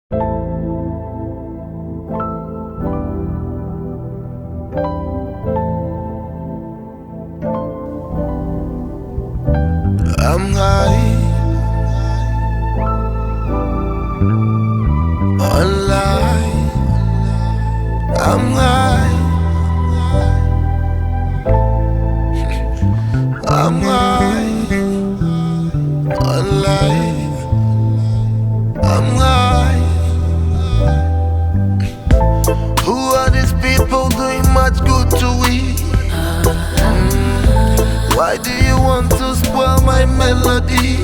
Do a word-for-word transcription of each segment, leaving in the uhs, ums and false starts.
I'm high on life. I'm high. I'm high on life. I'm high. Who are these people doing much good to we? Mm. Why do you want to spoil my melody?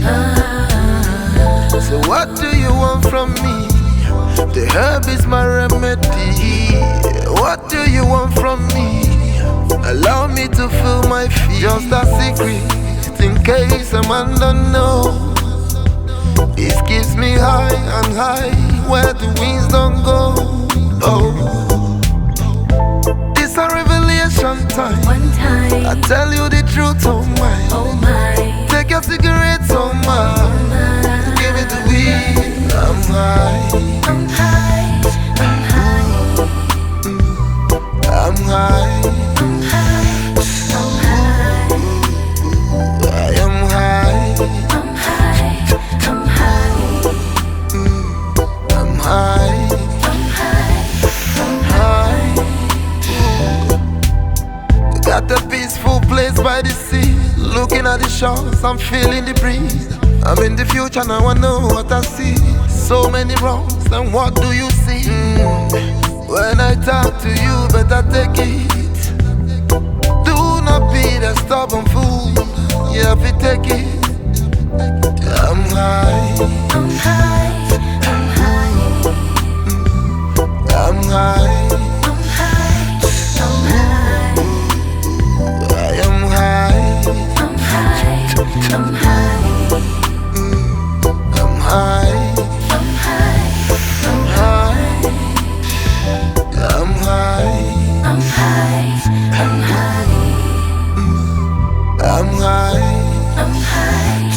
So what do you want from me? The herb is my remedy. What do you want from me? Allow me to feel my feet. Just a secret, in case a man don't know. It keeps me high and high, where the winds don't go. Oh, it's a revelation time. One time, I tell you the truth, oh my. oh my, Take your cigarettes, oh my. my. Give it the weed. I'm high. I'm high, I'm high, I'm high. I'm high, I'm high, I am high. I'm high, I'm high, I'm high. I'm high, High. Got a peaceful place by the sea. Looking at the shores, I'm feeling the breeze. I'm in the future now, I know what I see. So many wrongs, and what do you see? Mm. When I talk to you, better take it. Do not be the stubborn fool. You have to take it. I'm high. I'm high, I'm high, I'm high. I'm high, I'm high, I am high. I'm high, I'm high, I'm high. I'm high, I'm high. I'm high. I'm high, I'm high, I'm high. I'm high.